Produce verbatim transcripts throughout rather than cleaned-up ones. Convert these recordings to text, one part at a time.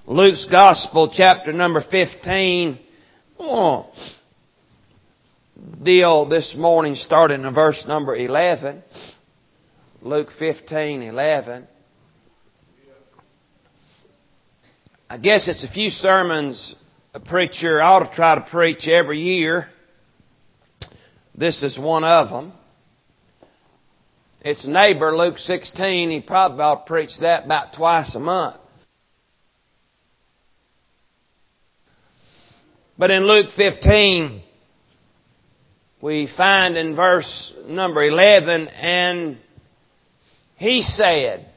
Luke's Gospel, chapter number fifteen. Oh, deal this morning starting in verse number eleven. Luke fifteen, eleven. I guess it's a few sermons a preacher ought to try to preach every year. This is one of them. Its neighbor, Luke sixteen, he probably ought to preach that about twice a month. But in Luke fifteen, we find in verse number eleven, and he said,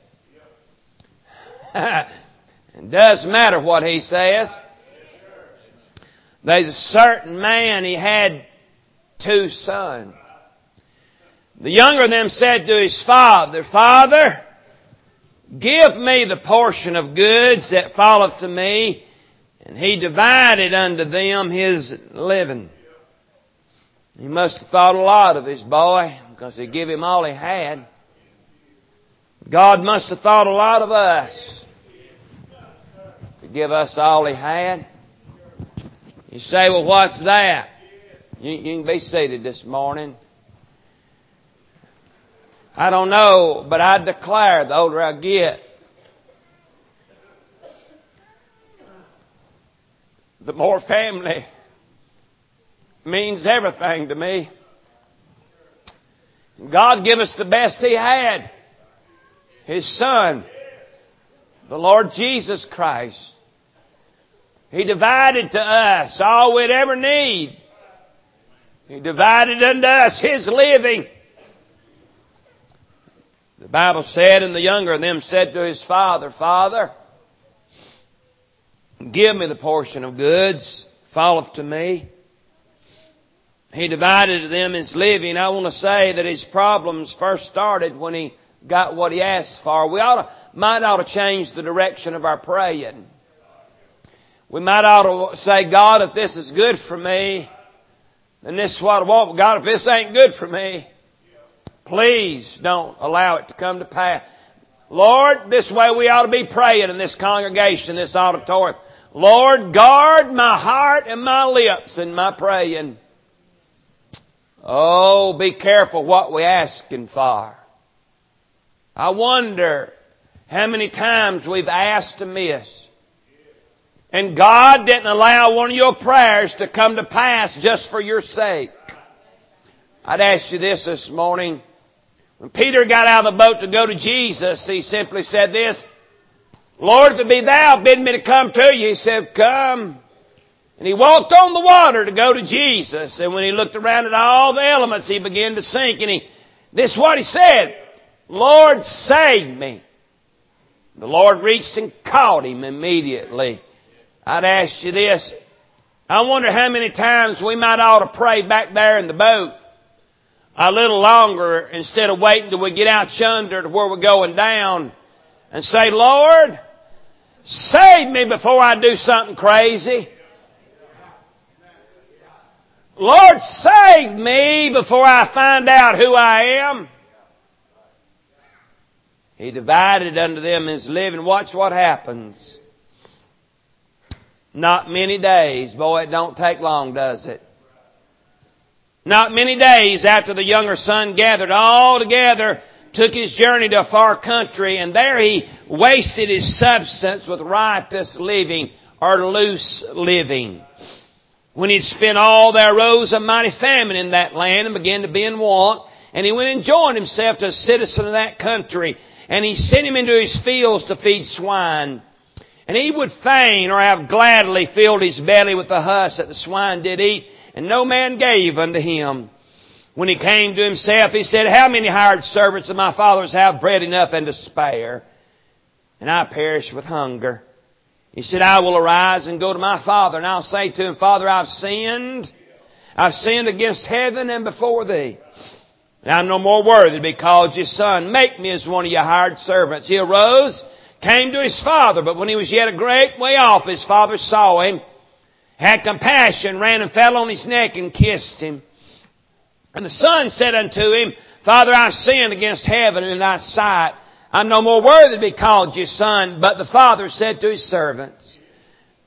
it doesn't matter what he says. There's a certain man, he had two sons. The younger of them said to his father, Father, give me the portion of goods that falleth to me. And he divided unto them his living. He must have thought a lot of his boy, because he gave him all he had. God must have thought a lot of us to give us all he had. You say, well, what's that? You, you can be seated this morning. I don't know, but I declare the older I get, the more family means everything to me. God gave us the best He had. His Son, the Lord Jesus Christ. He divided to us all we'd ever need. He divided unto us His living. The Bible said, and the younger of them said to his father, Father, give me the portion of goods falleth to me. He divided to them his living. I want to say that his problems first started when he got what he asked for. We ought to, might ought to change the direction of our praying. We might ought to say, God, if this is good for me, then this is what I want. God, if this ain't good for me, please don't allow it to come to pass. Lord, this way we ought to be praying in this congregation, this auditorium. Lord, guard my heart and my lips in my praying. Oh, be careful what we're asking for. I wonder how many times we've asked amiss, and God didn't allow one of your prayers to come to pass just for your sake. I'd ask you this this morning. When Peter got out of the boat to go to Jesus, he simply said this, Lord, if it be Thou, bid me to come to you. He said, come. And he walked on the water to go to Jesus. And when he looked around at all the elements, he began to sink. And he, this is what he said, Lord, save me. The Lord reached and caught him immediately. I'd ask you this. I wonder how many times we might ought to pray back there in the boat a little longer instead of waiting till we get out yonder to where we're going down and say, Lord, save me before I do something crazy. Lord, save me before I find out who I am. He divided unto them his living. Watch what happens. Not many days. Boy, it don't take long, does it? Not many days after the younger son gathered all together, took his journey to a far country, and there he wasted his substance with riotous living or loose living. When he'd spent all, there arose a mighty famine in that land and began to be in want. And he went and joined himself to a citizen of that country. And he sent him into his fields to feed swine. And he would fain or have gladly filled his belly with the husk that the swine did eat. And no man gave unto him. When he came to himself, he said, how many hired servants of my father's have bread enough and to spare? And I perish with hunger. He said, I will arise and go to my father, and I'll say to him, Father, I've sinned. I've sinned against heaven and before thee. And I'm no more worthy to be called your son. Make me as one of your hired servants. He arose, came to his father, but when he was yet a great way off, his father saw him, had compassion, ran and fell on his neck and kissed him. And the son said unto him, Father, I've sinned against heaven and in thy sight. I'm no more worthy to be called your son. But the father said to his servants,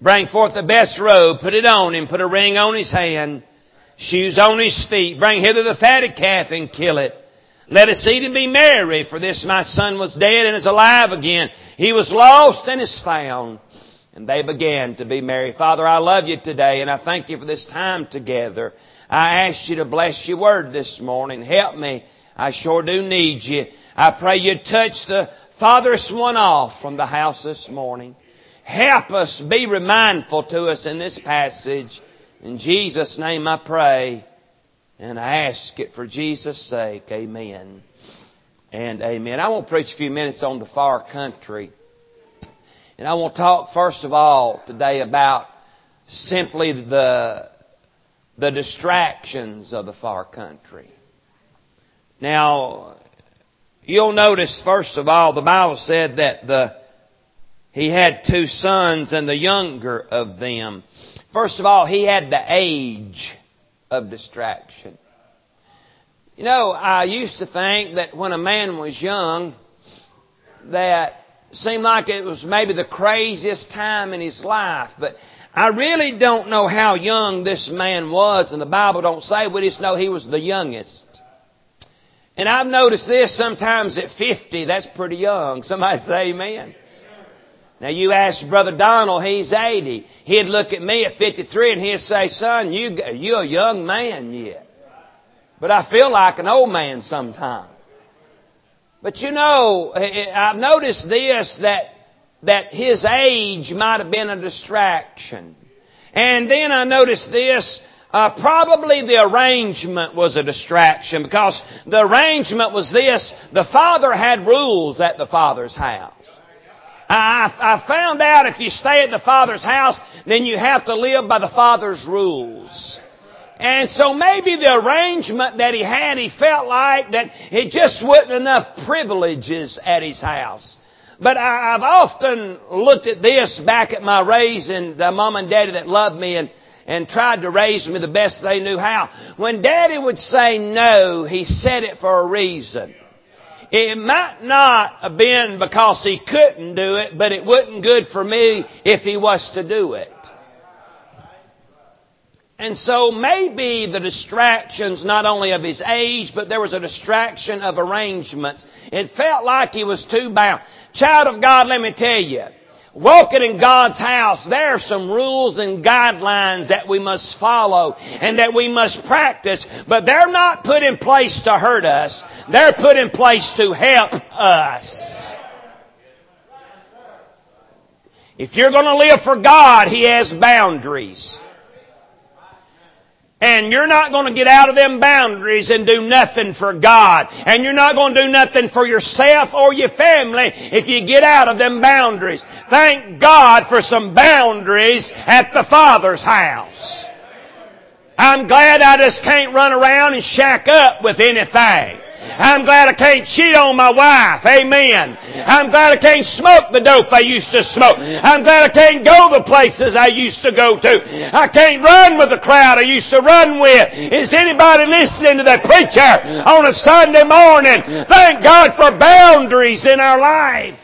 Bring forth the best robe, put it on him, put a ring on his hand, shoes on his feet. Bring hither the fatted calf and kill it. Let us eat and be merry, for this my son was dead and is alive again. He was lost and is found. And they began to be merry. Father, I love you today, and I thank you for this time together. I ask you to bless your word this morning. Help me. I sure do need you. I pray you touch the farthest one off from the house this morning. Help us be remindful to us in this passage. In Jesus' name I pray. And I ask it for Jesus' sake. Amen and amen. I want to preach a few minutes on the far country. And I want to talk first of all today about simply the, the distractions of the far country. Now, you'll notice first of all, the Bible said that the he had two sons and the younger of them. First of all, he had the age of distraction. You know, I used to think that when a man was young, that seemed like it was maybe the craziest time in his life. But I really don't know how young this man was, and the Bible don't say. We just know he was the youngest. And I've noticed this sometimes at fifty, that's pretty young. Somebody say amen. Now you ask Brother Donald, he's eighty. He'd look at me at fifty-three and he'd say, son, you, you're a young man yet. But I feel like an old man sometimes. But you know, I've noticed this, that, that his age might have been a distraction. And then I noticed this, uh, probably the arrangement was a distraction, because the arrangement was this: the father had rules at the father's house. I, I found out if you stay at the father's house, then you have to live by the father's rules. And so maybe the arrangement that he had, he felt like that it just wasn't enough privileges at his house. But I, I've often looked at this back at my raising, the mom and daddy that loved me and, and tried to raise me the best they knew how. When daddy would say no, he said it for a reason. It might not have been because he couldn't do it, but it wasn't good for me if he was to do it. And so maybe the distractions not only of his age, but there was a distraction of arrangements. It felt like he was too bound. Child of God, let me tell you, walking in God's house, there are some rules and guidelines that we must follow and that we must practice, but they're not put in place to hurt us. They're put in place to help us. If you're going to live for God, He has boundaries. And you're not going to get out of them boundaries and do nothing for God. And you're not going to do nothing for yourself or your family if you get out of them boundaries. Thank God for some boundaries at the Father's house. I'm glad I just can't run around and shack up with anything. I'm glad I can't cheat on my wife. Amen. I'm glad I can't smoke the dope I used to smoke. I'm glad I can't go the places I used to go to. I can't run with the crowd I used to run with. Is anybody listening to that preacher on a Sunday morning? Thank God for boundaries in our life.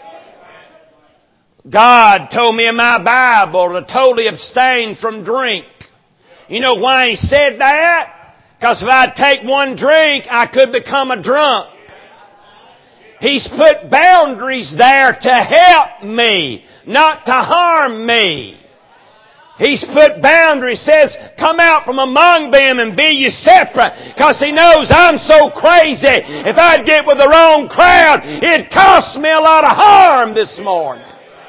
God told me in my Bible to totally abstain from drink. You know why He said that? Because if I'd take one drink, I could become a drunk. He's put boundaries there to help me, not to harm me. He's put boundaries, says, come out from among them and be ye separate. Because He knows I'm so crazy. If I'd get with the wrong crowd, it'd cost me a lot of harm this morning.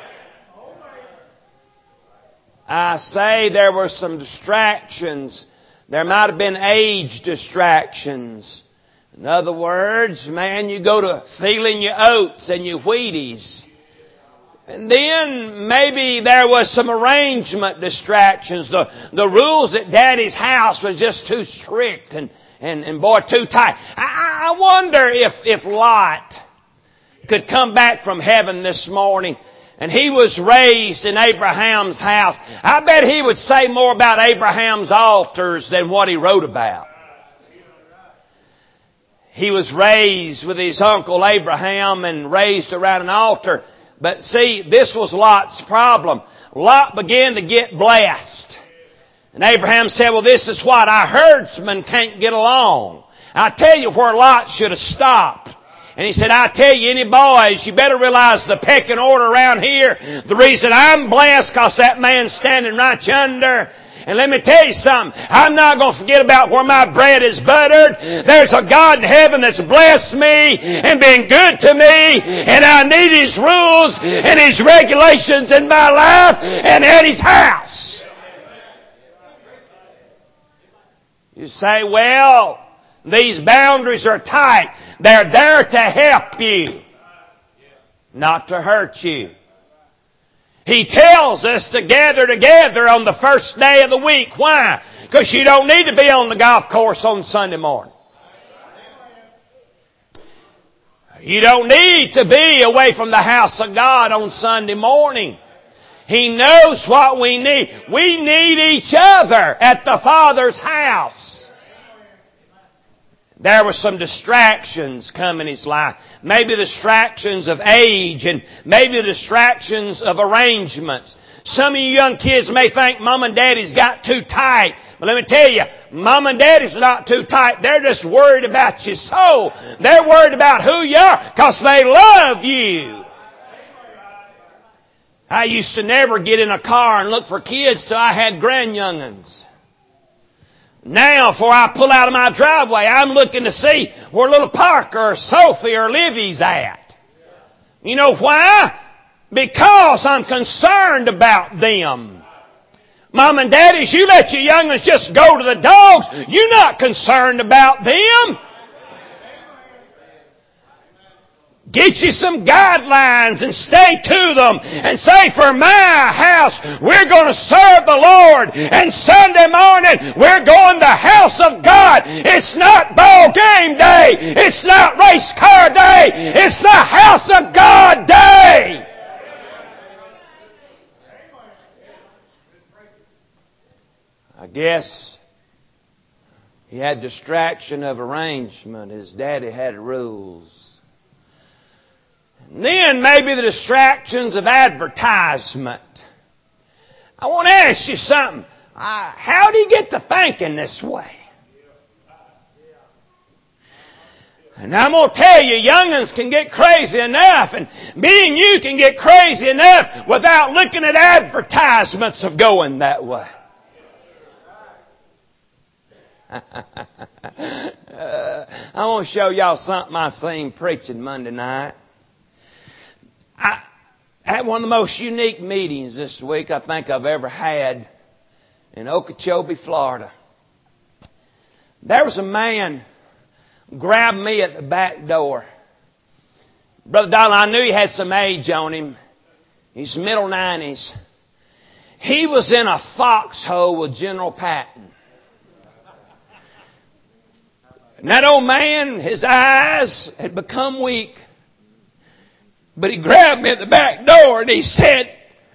I say there were some distractions. There might have been age distractions. In other words, man, you go to feeling your oats and your Wheaties. And then maybe there was some arrangement distractions. The, the rules at Daddy's house was just too strict and, and, and boy, too tight. I, I wonder if, if Lot could come back from heaven this morning and he was raised in Abraham's house. I bet he would say more about Abraham's altars than what he wrote about. He was raised with his uncle Abraham and raised around an altar. But see, this was Lot's problem. Lot began to get blessed. And Abraham said, well, this is what our herdsmen can't get along. I tell you where Lot should have stopped. And he said, I tell you, any boys, you better realize the pecking order around here. The reason I'm blessed, because that man's standing right yonder. And let me tell you something. I'm not going to forget about where my bread is buttered. There's a God in heaven that's blessed me and been good to me. And I need His rules and His regulations in my life and at His house. You say, well, these boundaries are tight. They're there to help you, not to hurt you. He tells us to gather together on the first day of the week. Why? Because you don't need to be on the golf course on Sunday morning. You don't need to be away from the house of God on Sunday morning. He knows what we need. We need each other at the Father's house. There were some distractions come in his life. Maybe distractions of age and maybe distractions of arrangements. Some of you young kids may think Mom and Daddy's got too tight. But let me tell you, Mom and Daddy's not too tight. They're just worried about your soul. They're worried about who you are because they love you. I used to never get in a car and look for kids till I had grandyoung'uns. Now, before I pull out of my driveway, I'm looking to see where little Parker or Sophie or Livy's at. You know why? Because I'm concerned about them. Mom and Daddies, you let your young'uns just go to the dogs. You're not concerned about them. Get you some guidelines and stay to them and say, for my house, we're going to serve the Lord. And Sunday morning, we're going to the house of God. It's not ball game day. It's not race car day. It's the house of God day. I guess he had distraction of arrangement. His daddy had rules. And then maybe the distractions of advertisement. I want to ask you something. Uh, how do you get to thinking this way? And I'm going to tell you, young'uns can get crazy enough, and me and you can get crazy enough without looking at advertisements of going that way. uh, I want to show y'all something I seen preaching Monday night. I had one of the most unique meetings this week I think I've ever had in Okeechobee, Florida. There was a man grabbed me at the back door. Brother Donald, I knew he had some age on him. He's middle nineties. He was in a foxhole with General Patton. And that old man, his eyes had become weak. But he grabbed me at the back door and he said,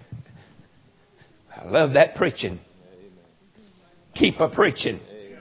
I love that preaching. Keep a preaching.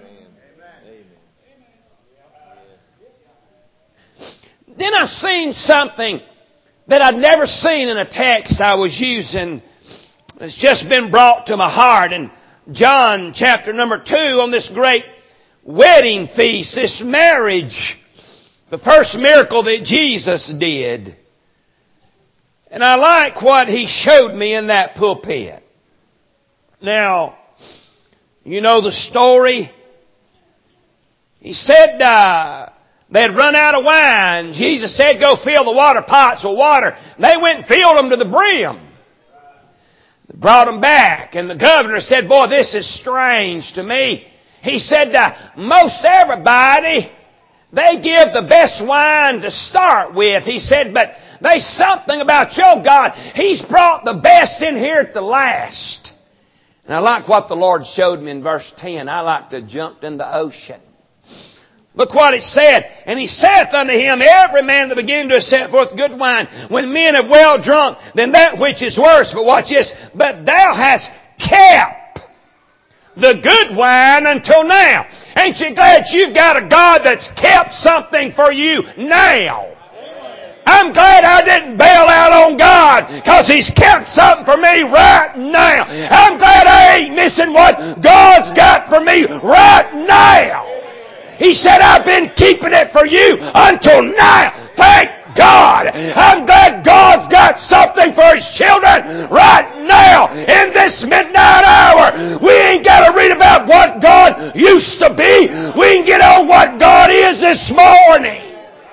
Then I seen something that I'd never seen in a text I was using. It's just been brought to my heart. In John chapter number two, on this great wedding feast, this marriage, the first miracle that Jesus did. And I like what he showed me in that pulpit. Now, you know the story. He said uh, they had run out of wine. Jesus said, go fill the water pots with water. They went and filled them to the brim. They brought them back. And the governor said, boy, this is strange to me. He said, uh, most everybody, they give the best wine to start with. He said, but there's something about your God. He's brought the best in here at the last. And I like what the Lord showed me in verse ten. I like to jump in the ocean. Look what it said. And he saith unto him, every man that began to set forth good wine, when men have well drunk, then that which is worse. But watch this. But thou hast kept the good wine until now. Ain't you glad you've got a God that's kept something for you now? I'm glad I didn't bail out on God because He's kept something for me right now. I'm glad I ain't missing what God's got for me right now. He said, I've been keeping it for you until now. Thank God. I'm glad God's got something for His children right now in this midnight hour. We ain't got to read about what God used to be. We can get on what God is this morning.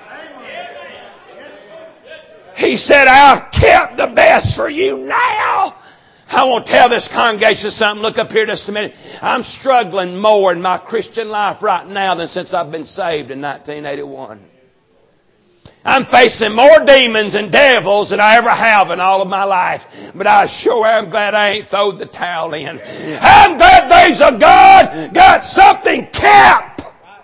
He said, I've kept the best for you now. I want to tell this congregation something. Look up here just a minute. I'm struggling more in my Christian life right now than since I've been saved in nineteen eighty-one. I'm facing more demons and devils than I ever have in all of my life. But I sure am glad I ain't thrown the towel in. I'm glad there's a God got something kept.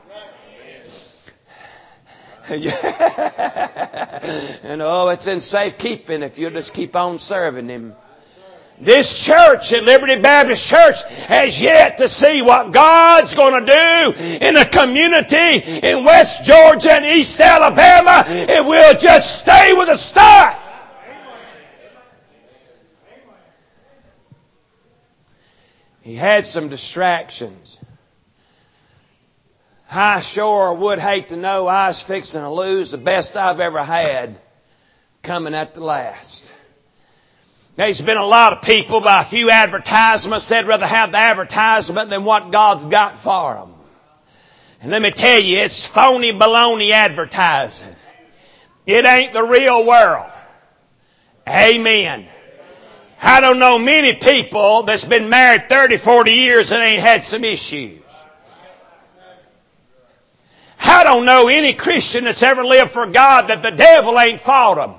And oh, it's in safekeeping if you'll just keep on serving Him. This church at Liberty Baptist Church has yet to see what God's going to do in a community in West Georgia and East Alabama. It will just stay with the stuff. He had some distractions. I sure would hate to know I was fixing to lose the best I've ever had coming at the last. There's been a lot of people by a few advertisements said rather have the advertisement than what God's got for them. And let me tell you, it's phony baloney advertising. It ain't the real world. Amen. I don't know many people that's been married thirty, forty years and ain't had some issues. I don't know any Christian that's ever lived for God that the devil ain't fought them.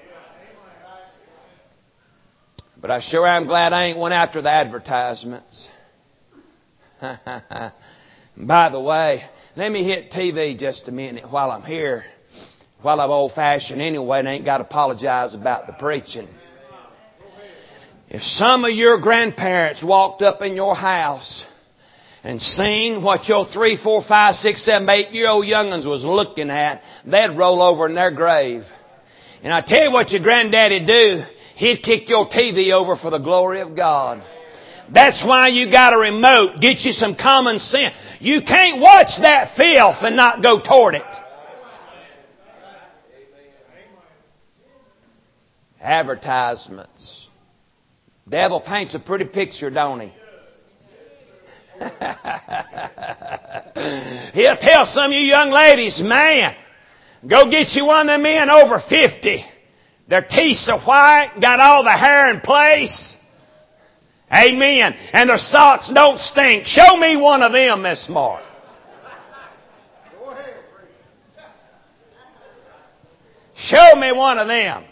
But I sure am glad I ain't went after the advertisements. By the way, let me hit T V just a minute while I'm here. While I'm old-fashioned anyway and ain't got to apologize about the preaching. If some of your grandparents walked up in your house and seen what your three, four, five, six, seven, eight-year-old young'uns was looking at, they'd roll over in their grave. And I tell you what your granddaddy do. He'd kick your T V over for the glory of God. That's why you got a remote. Get you some common sense. You can't watch that filth and not go toward it. Advertisements. Devil paints a pretty picture, don't he? He'll tell some of you young ladies, man, go get you one of them men over fifty. Their teeth are white, got all the hair in place. Amen. And their socks don't stink. Show me one of them this morning. Show me one of them.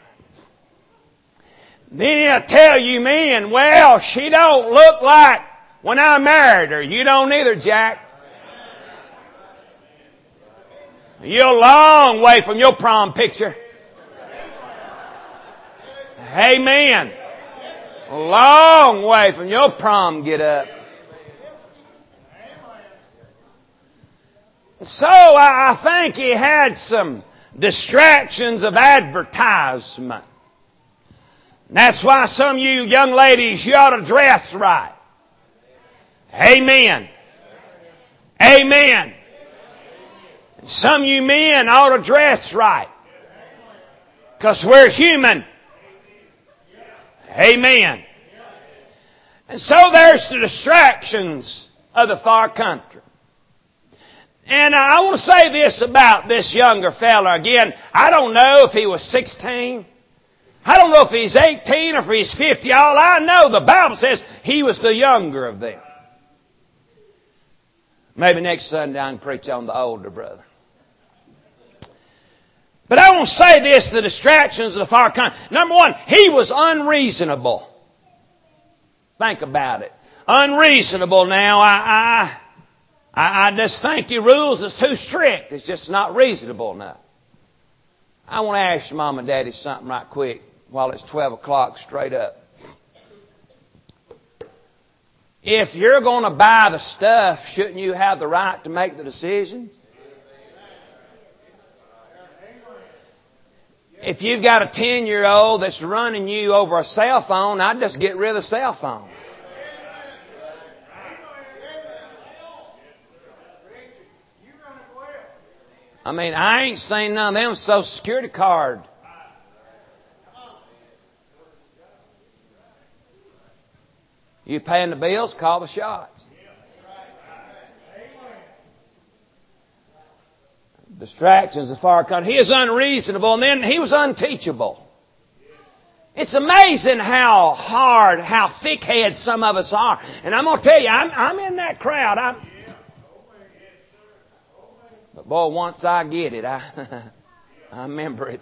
Then I tell you men, well, she don't look like when I married her. You don't either, Jack. You're a long way from your prom picture. Amen. A long way from your prom get up. So I think he had some distractions of advertisement. That's why some of you young ladies, you ought to dress right. Amen. Amen. Some of you men ought to dress right. Because we're human. Amen. And so there's the distractions of the far country. And I want to say this about this younger fella. Again, I don't know if he was sixteen. I don't know if he's eighteen or if he's fifty. All I know, the Bible says he was the younger of them. Maybe next Sunday I can preach on the older brother. But I want to say this, the distractions of the far country. Number one, he was unreasonable. Think about it. Unreasonable. Now, I, I, I just think your rules is too strict. It's just not reasonable enough. I want to ask Mom and Daddy something right quick while it's twelve o'clock straight up. If you're going to buy the stuff, shouldn't you have the right to make the decisions? If you've got a ten-year-old that's running you over a cell phone, I'd just get rid of the cell phone. I mean, I ain't seen none of them Social Security card. You paying the bills, call the shots. Distractions of far country. He is unreasonable, and then he was unteachable. It's amazing how hard, how thick-headed some of us are. And I'm going to tell you, I'm, I'm in that crowd. I'm, but boy, once I get it, I, I remember it.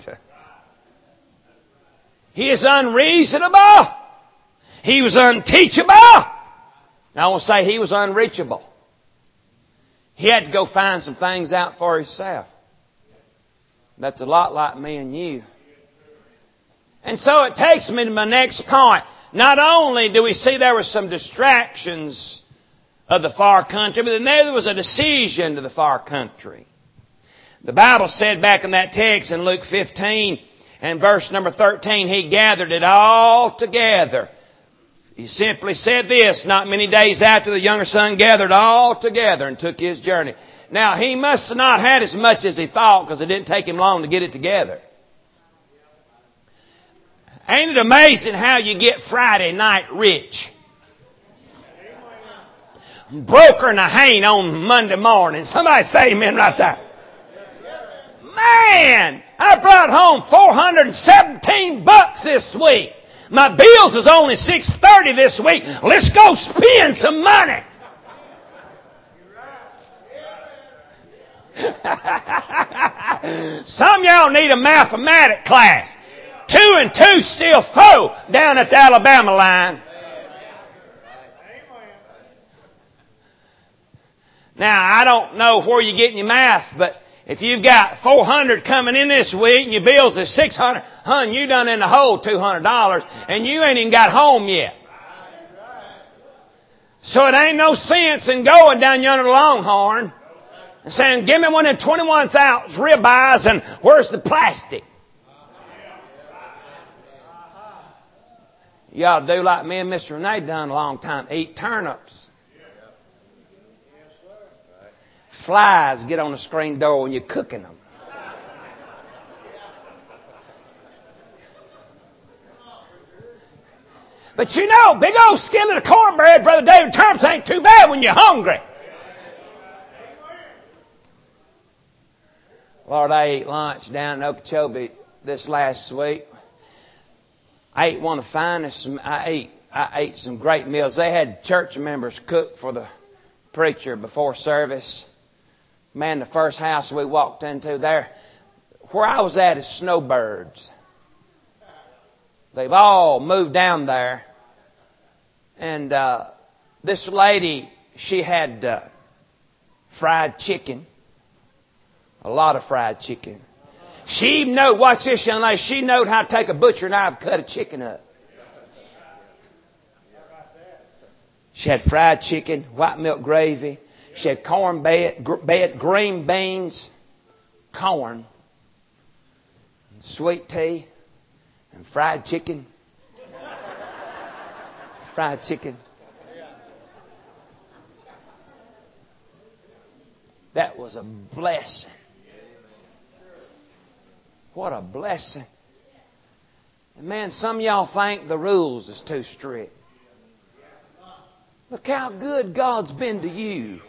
He is unreasonable. He was unteachable. Now I want to say he was unreachable. He had to go find some things out for himself. That's a lot like me and you. And so it takes me to my next point. Not only do we see there were some distractions of the far country, but then there was a decision to the far country. The Bible said back in that text in Luke fifteen and verse number thirteen, He gathered it all together. He simply said this, not many days after the younger son gathered all together and took his journey. Now, he must have not had as much as he thought because it didn't take him long to get it together. Ain't it amazing how you get Friday night rich? Broker and a hain on Monday morning. Somebody say amen right there. Man, I brought home four hundred seventeen bucks this week. My bills is only six thirty this week. Let's go spend some money. Some of y'all need a mathematic class. Two and two still four down at the Alabama line. Now, I don't know where you're getting your math, but if you've got four hundred coming in this week and your bills is six hundred, hun, you done in the hole two hundred dollars and you ain't even got home yet. So it ain't no sense in going down yonder to Longhorn and saying, give me one of them twenty-one ounce ribeyes and where's the plastic? You ought to do like me and Mister Renee done a long time, eat turnips. Flies get on the screen door when you're cooking them. But you know, big old skillet of cornbread, Brother David, turnips ain't too bad when you're hungry. Lord, I ate lunch down in Okeechobee this last week. I ate one of the finest. I ate, I ate some great meals. They had church members cook for the preacher before service. Man, the first house we walked into there, where I was at is snowbirds. They've all moved down there. And uh, this lady, she had uh, fried chicken. A lot of fried chicken. She knew, watch this young lady, she knew how to take a butcher knife and cut a chicken up. She had fried chicken, white milk gravy. She had corn bed, bed, green beans, corn, and sweet tea, and fried chicken. Fried chicken. That was a blessing. What a blessing. And man, some of y'all think the rules is too strict. Look how good God's been to you.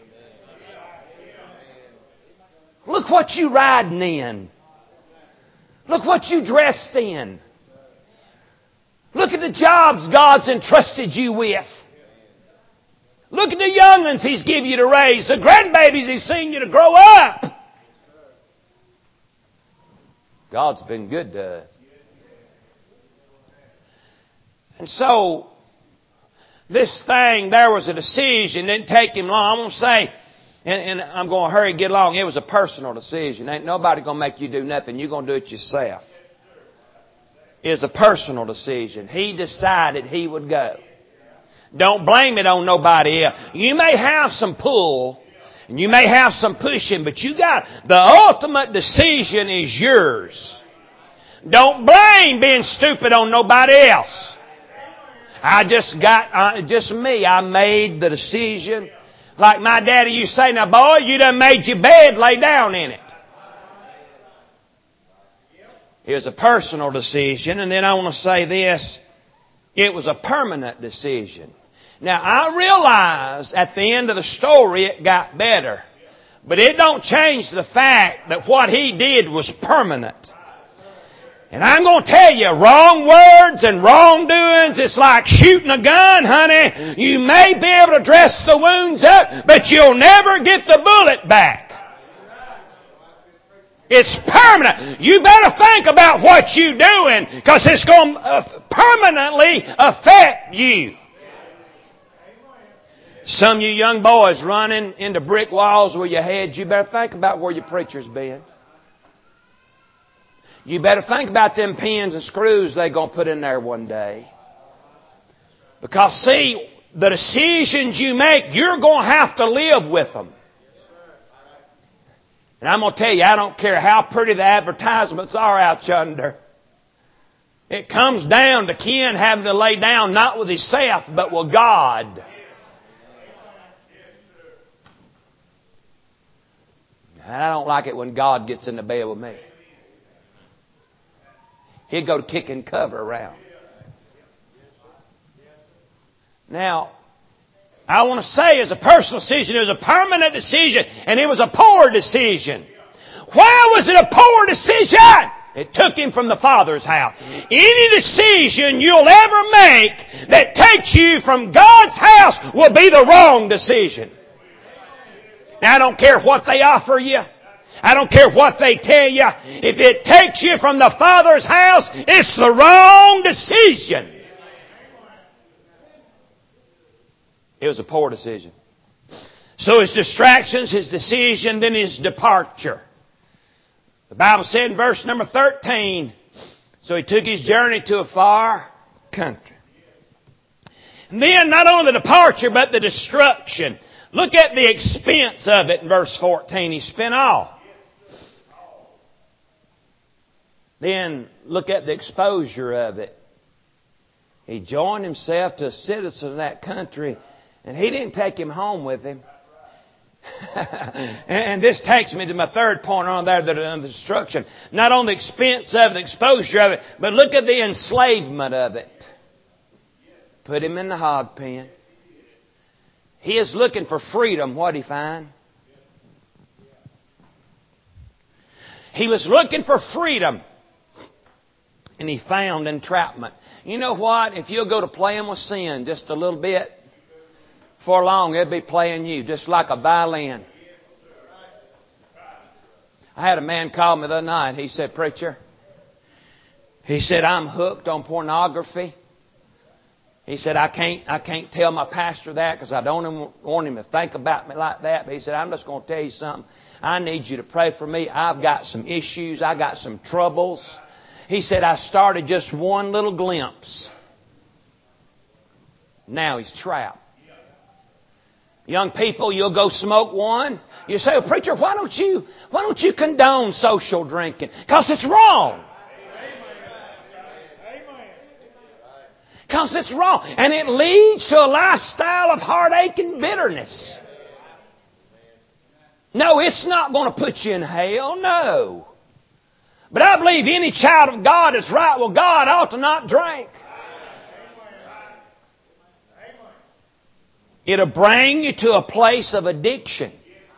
Look what you riding in. Look what you dressed in. Look at the jobs God's entrusted you with. Look at the young'uns He's given you to raise. The grandbabies He's seen you to grow up. God's been good to us. And so, this thing, there was a decision. It didn't take him long. I'm going to say, and, and I'm going to hurry and get along, it was a personal decision. Ain't nobody going to make you do nothing. You're going to do it yourself. It's a personal decision. He decided he would go. Don't blame it on nobody else. You may have some pull, and you may have some pushing, but you got, the ultimate decision is yours. Don't blame being stupid on nobody else. I just got, uh, just me. I made the decision. Like my daddy used to say, now boy, you done made your bed, lay down in it. It was a personal decision. And then I want to say this. It was a permanent decision. Now I realize at the end of the story it got better. But it don't change the fact that what he did was permanent. And I'm going to tell you, wrong words and wrongdoings, it's like shooting a gun, honey. You may be able to dress the wounds up, but you'll never get the bullet back. It's permanent. You better think about what you're doing, because it's going to permanently affect you. Some of you young boys running into brick walls with your heads, you better think about where your preacher's been. You better think about them pins and screws they're going to put in there one day. Because see, the decisions you make, you're going to have to live with them. And I'm going to tell you, I don't care how pretty the advertisements are out yonder. It comes down to Ken having to lay down not with himself, but with God. And I don't like it when God gets in the bed with me. He'd go to kicking cover around. Now, I want to say as a personal decision, it was a permanent decision, and it was a poor decision. Why was it a poor decision? It took him from the Father's house. Any decision you'll ever make that takes you from God's house will be the wrong decision. Now, I don't care what they offer you. I don't care what they tell you. If it takes you from the Father's house, it's the wrong decision. It was a poor decision. So his distractions, his decision, then his departure. The Bible said in verse number thirteen, so he took his journey to a far country. And then not only the departure, but the destruction. Look at the expense of it in verse fourteen. He spent all. Then look at the exposure of it. He joined himself to a citizen of that country, and he didn't take him home with him. And this takes me to my third point on there, the destruction. Not only the expense of it, the exposure of it, but look at the enslavement of it. Put him in the hog pen. He is looking for freedom. What did he find? He was looking for freedom, and he found entrapment. You know what? If you'll go to playing with sin just a little bit, for long it'll be playing you, just like a violin. I had a man call me the other night. He said, "Preacher," he said, "I'm hooked on pornography." He said, I can't, I can't tell my pastor that because I don't want him to think about me like that. But he said, "I'm just going to tell you something. I need you to pray for me. I've got some issues. I got some troubles." He said, "I started just one little glimpse. Now he's trapped." Young people, you'll go smoke one. You say, "Well, preacher, why don't you, why don't you condone social drinking?" Because it's wrong. Because it's wrong. And it leads to a lifestyle of heartache and bitterness. No, it's not going to put you in hell. No. But I believe any child of God that's right with God ought to not drink. It'll bring you to a place of addiction.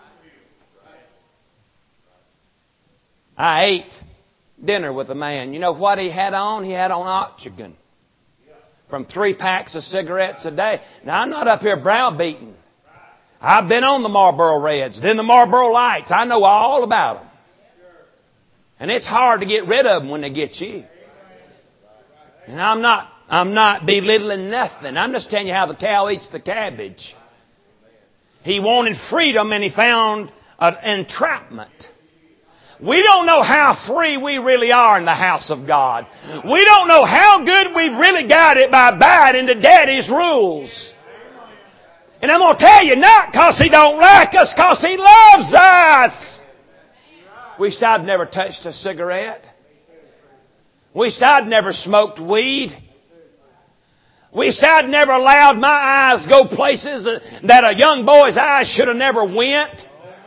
I ate dinner with a man. You know what he had on? He had on oxygen. From three packs of cigarettes a day. Now, I'm not up here browbeating. I've been on the Marlboro Reds, then the Marlboro Lights. I know all about them. And it's hard to get rid of them when they get you. And I'm not, I'm not belittling nothing. I'm just telling you how the cow eats the cabbage. He wanted freedom and he found an entrapment. We don't know how free we really are in the house of God. We don't know how good we've really got it by abiding to Daddy's rules. And I'm going to tell you, not because He don't like us, because He loves us. Wished I'd never touched a cigarette. Wished I'd never smoked weed. Wished I'd never allowed my eyes go places that a young boy's eyes should have never went.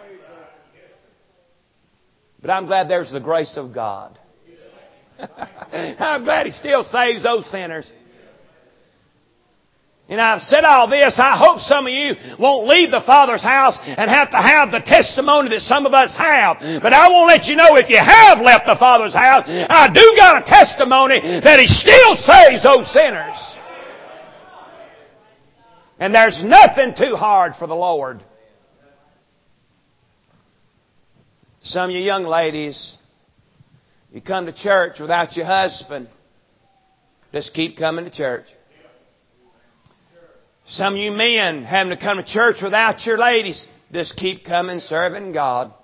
But I'm glad there's the grace of God. I'm glad He still saves those sinners. And I've said all this. I hope some of you won't leave the Father's house and have to have the testimony that some of us have. But I want to let you know, if you have left the Father's house, I do got a testimony that He still saves those sinners. And there's nothing too hard for the Lord. Some of you young ladies, you come to church without your husband, just keep coming to church. Some of you men having to come to church without your ladies, just keep coming serving God.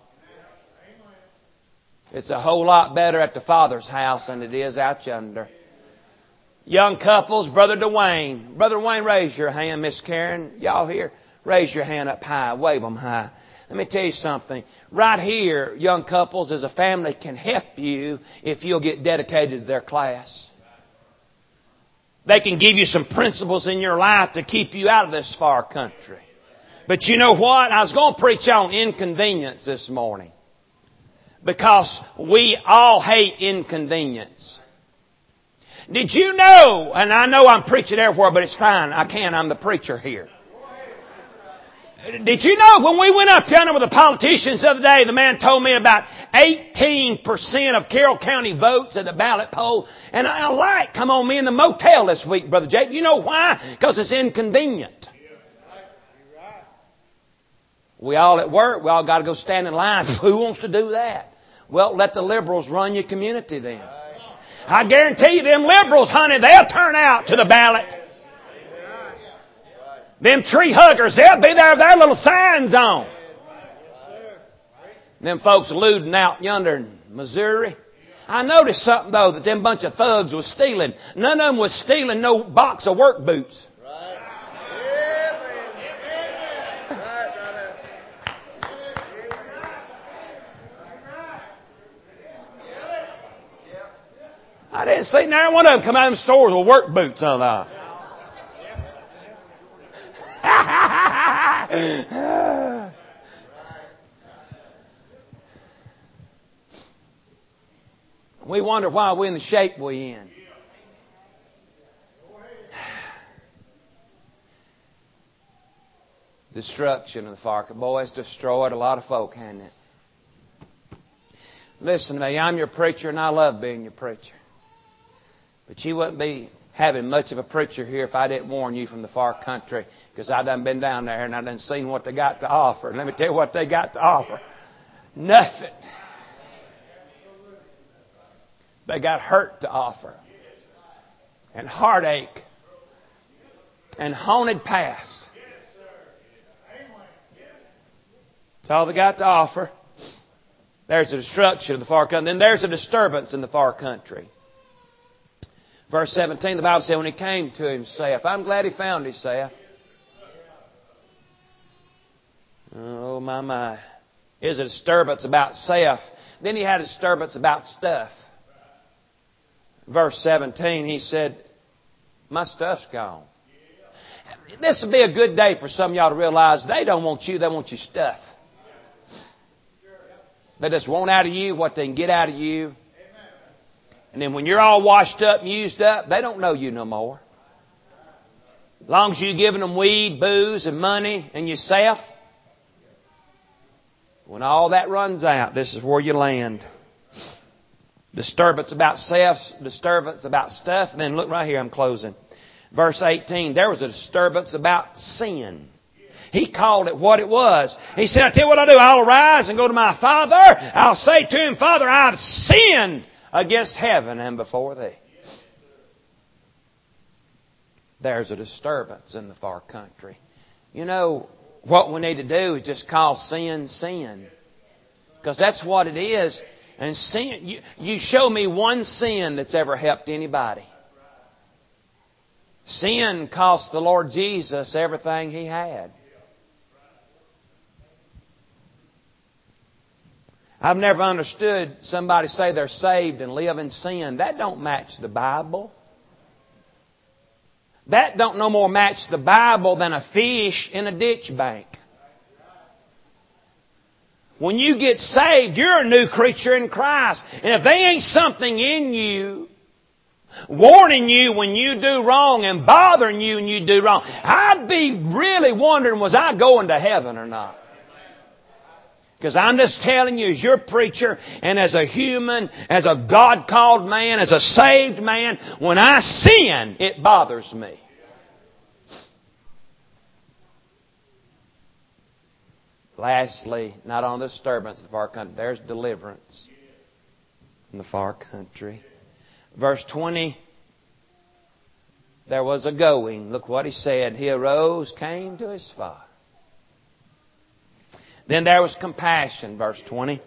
It's a whole lot better at the Father's house than it is out yonder. Young couples, Brother Dwayne. Brother Dwayne, raise your hand. Miss Karen, y'all here? Raise your hand up high. Wave them high. Let me tell you something. Right here, young couples as a family can help you if you'll get dedicated to their class. They can give you some principles in your life to keep you out of this far country. But you know what? I was going to preach on inconvenience this morning. Because we all hate inconvenience. Did you know, and I know I'm preaching everywhere, but it's fine. I can. I'm the preacher here. Did you know when we went up yonder with the politicians the other day, the man told me about eighteen percent of Carroll County votes at the ballot poll. And a light come on me in the motel this week, Brother Jake. You know why? Because it's inconvenient. We all at work, we all got to go stand in line. Who wants to do that? Well, let the liberals run your community then. I guarantee you them liberals, honey, they'll turn out to the ballot. Them tree huggers, they'll be there with their little signs on. Them folks looting out yonder in Missouri. I noticed something, though, that them bunch of thugs was stealing. None of them was stealing no box of work boots. I didn't see neither one of them come out of them stores with work boots on them. We wonder why we're in the shape we're in. Destruction of the far country. Boy, it's destroyed a lot of folk, hasn't it? Listen to me, I'm your preacher and I love being your preacher. But you wouldn't be having much of a preacher here if I didn't warn you from the far country, because I done been down there and I done seen what they got to offer. And let me tell you what they got to offer. Nothing. They got hurt to offer. And heartache. And haunted past. That's all they got to offer. There's a destruction of the far country. Then there's a disturbance in the far country. Verse seventeen, the Bible said, when he came to himself, I'm glad he found himself. Oh, my, my. There's a disturbance about self. Then he had a disturbance about stuff. Verse seventeen, he said, my stuff's gone. This would be a good day for some of y'all to realize they don't want you, they want your stuff. They just want out of you what they can get out of you. And then when you're all washed up and used up, they don't know you no more. As long as you're giving them weed, booze, and money, and yourself, when all that runs out, this is where you land. Disturbance about self, disturbance about stuff. And then look right here, I'm closing. Verse eighteen, there was a disturbance about sin. He called it what it was. He said, I tell you what I'll do. I'll arise and go to my Father. I'll say to Him, Father, I've sinned against heaven and before Thee. There's a disturbance in the far country. You know, what we need to do is just call sin, sin. Because that's what it is. And sin, you, you show me one sin that's ever helped anybody. Sin cost the Lord Jesus everything He had. I've never understood somebody say they're saved and live in sin. That don't match the Bible. That don't no more match the Bible than a fish in a ditch bank. When you get saved, you're a new creature in Christ. And if there ain't something in you warning you when you do wrong and bothering you when you do wrong, I'd be really wondering, was I going to heaven or not? Because I'm just telling you, as your preacher and as a human, as a God-called man, as a saved man, when I sin, it bothers me. Lastly, not on the disturbance of the far country, there's deliverance in the far country. Verse twenty, there was a going. Look what he said. He arose, came to his father. Then there was compassion, verse twenty.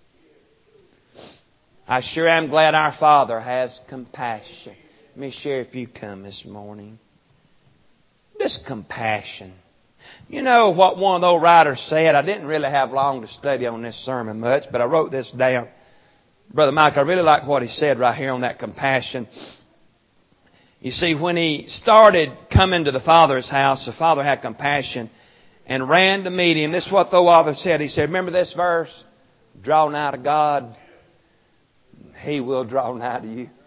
I sure am glad our Father has compassion. Let me share if you come this morning. This compassion. You know what one of those writers said? I didn't really have long to study on this sermon much, but I wrote this down. Brother Mike, I really like what he said right here on that compassion. You see, when he started coming to the Father's house, the Father had compassion and ran to meet him. This is what the author said. He said, remember this verse? Draw nigh to God, He will draw nigh to you.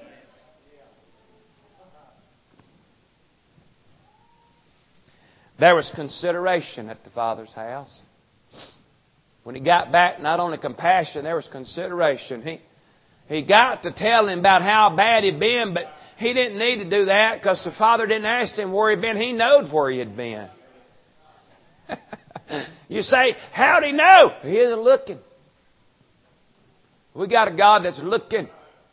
There was consideration at the Father's house. When he got back, not only compassion, there was consideration. He, he got to tell him about how bad he'd been, but he didn't need to do that because the Father didn't ask him where he'd been. He knowed where he had been. You say, how'd he know? He isn't looking. We got a God that's looking.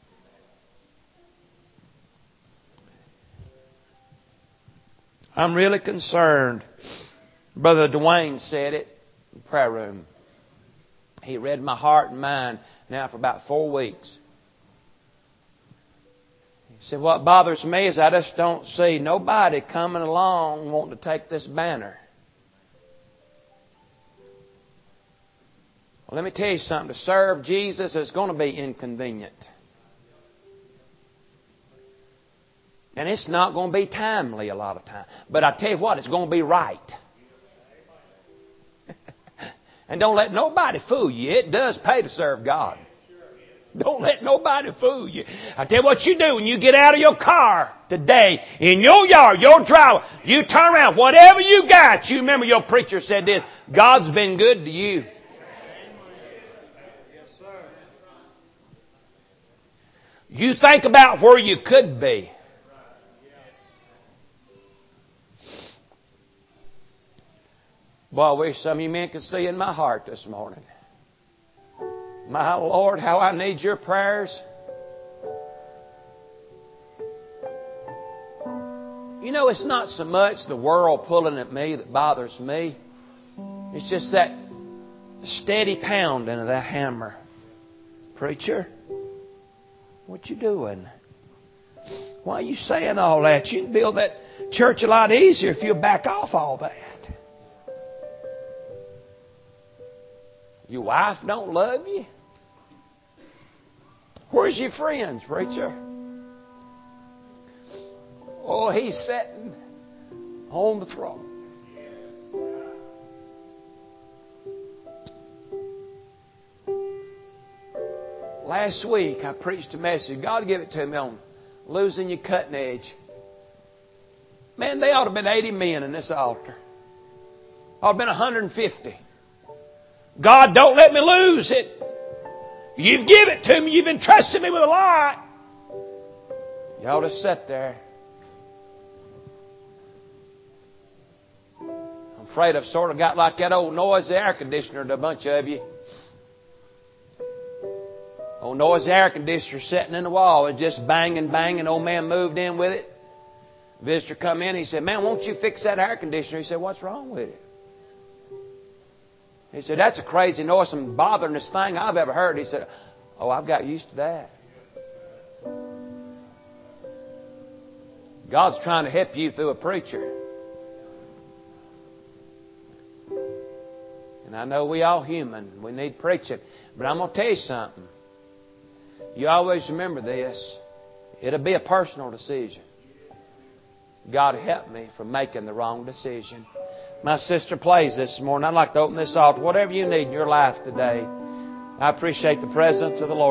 I'm really concerned. Brother Dwayne said it in the prayer room. He read my heart and mind now for about four weeks. He said, what bothers me is I just don't see nobody coming along wanting to take this banner. Well, let me tell you something. To serve Jesus is going to be inconvenient. And it's not going to be timely a lot of time. But I tell you what, it's going to be right. And don't let nobody fool you. It does pay to serve God. Don't let nobody fool you. I tell you what you do when you get out of your car today, in your yard, your driveway, you turn around, whatever you got, you remember your preacher said this, God's been good to you. You think about where you could be. Boy, I wish some of you men could see in my heart this morning. My Lord, how I need your prayers. You know, it's not so much the world pulling at me that bothers me. It's just that steady pounding of that hammer. Preacher, what you doing? Why are you saying all that? You can build that church a lot easier if you back off all that. Your wife don't love you? Where's your friends, preacher? Oh, he's sitting on the throne. Last week I preached a message. God gave it to me on losing your cutting edge. Man, they ought to have been eighty men in this altar. Ought to have been one hundred fifty. God, don't let me lose it. You've given it to me. You've entrusted me with a lot. You ought to sit there. I'm afraid I've sort of got like that old noisy air conditioner to a bunch of you. Old noisy air conditioner sitting in the wall. It just banging, banging. Old man moved in with it. Visitor come in. He said, man, won't you fix that air conditioner? He said, what's wrong with it? He said, that's a crazy noise and botheringest thing I've ever heard. He said, oh, I've got used to that. God's trying to help you through a preacher. And And I know we all human. We need preaching. But I'm going to tell you something. You always remember this. It'll be a personal decision. God help me from making the wrong decision. My sister plays this morning. I'd like to open this altar. Whatever you need in your life today, I appreciate the presence of the Lord.